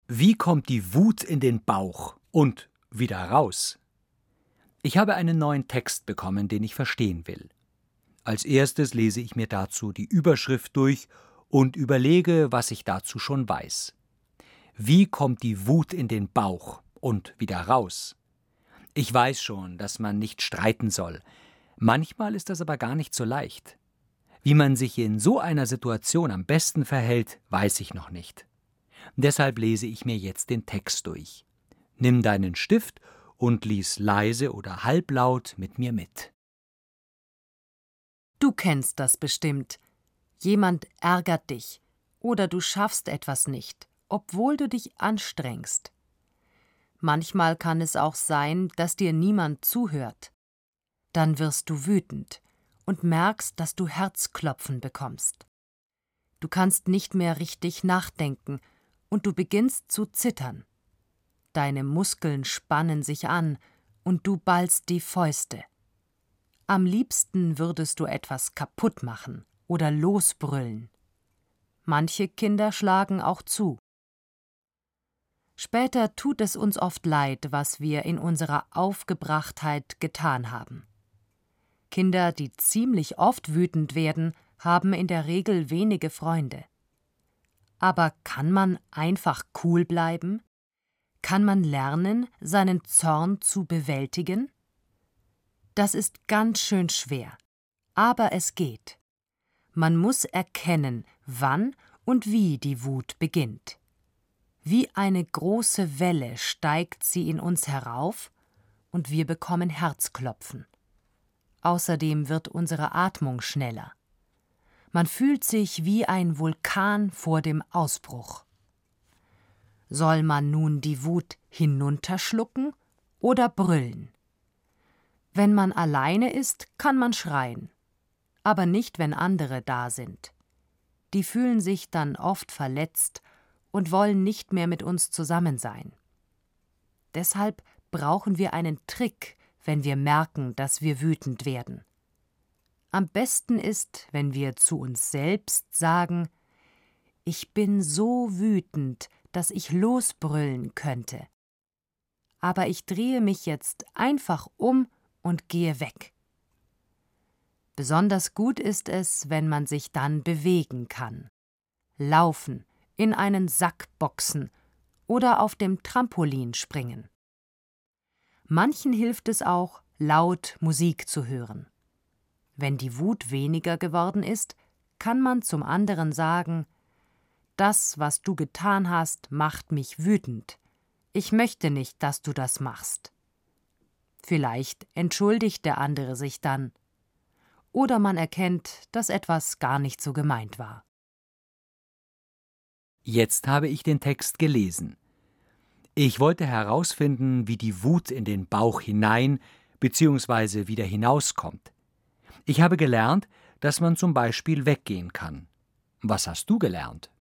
Wie kommt die Wut in den Bauch und wieder raus? Ich habe einen neuen Text bekommen, den ich verstehen will. Als erstes lese ich mir dazu die Überschrift durch und überlege, was ich dazu schon weiß. Wie kommt die Wut in den Bauch und wieder raus? Ich weiß schon, dass man nicht streiten soll. Manchmal ist das aber gar nicht so leicht. Wie man sich in so einer Situation am besten verhält, weiß ich noch nicht. Deshalb lese ich mir jetzt den Text durch. Nimm deinen Stift und lies leise oder halblaut mit mir mit. Du kennst das bestimmt. Jemand ärgert dich oder du schaffst etwas nicht, obwohl du dich anstrengst. Manchmal kann es auch sein, dass dir niemand zuhört. Dann wirst du wütend und merkst, dass du Herzklopfen bekommst. Du kannst nicht mehr richtig nachdenken und du beginnst zu zittern. Deine Muskeln spannen sich an und du ballst die Fäuste. Am liebsten würdest du etwas kaputt machen oder losbrüllen. Manche Kinder schlagen auch zu. Später tut es uns oft leid, was wir in unserer Aufgebrachtheit getan haben. Kinder, die ziemlich oft wütend werden, haben in der Regel wenige Freunde. Aber kann man einfach cool bleiben? Kann man lernen, seinen Zorn zu bewältigen? Das ist ganz schön schwer, aber es geht. Man muss erkennen, wann und wie die Wut beginnt. Wie eine große Welle steigt sie in uns herauf und wir bekommen Herzklopfen. Außerdem wird unsere Atmung schneller. Man fühlt sich wie ein Vulkan vor dem Ausbruch. Soll man nun die Wut hinunterschlucken oder brüllen? Wenn man alleine ist, kann man schreien, aber nicht, wenn andere da sind. Die fühlen sich dann oft verletzt und wollen nicht mehr mit uns zusammen sein. Deshalb brauchen wir einen Trick, wenn wir merken, dass wir wütend werden. Am besten ist, wenn wir zu uns selbst sagen: Ich bin so wütend, dass ich losbrüllen könnte. Aber ich drehe mich jetzt einfach um und gehe weg. Besonders gut ist es, wenn man sich dann bewegen kann. Laufen, in einen Sack boxen oder auf dem Trampolin springen. Manchen hilft es auch, laut Musik zu hören. Wenn die Wut weniger geworden ist, kann man zum anderen sagen: Das, was du getan hast, macht mich wütend. Ich möchte nicht, dass du das machst. Vielleicht entschuldigt der andere sich dann. Oder man erkennt, dass etwas gar nicht so gemeint war. Jetzt habe ich den Text gelesen. Ich wollte herausfinden, wie die Wut in den Bauch hinein bzw. wieder hinauskommt. Ich habe gelernt, dass man zum Beispiel weggehen kann. Was hast du gelernt?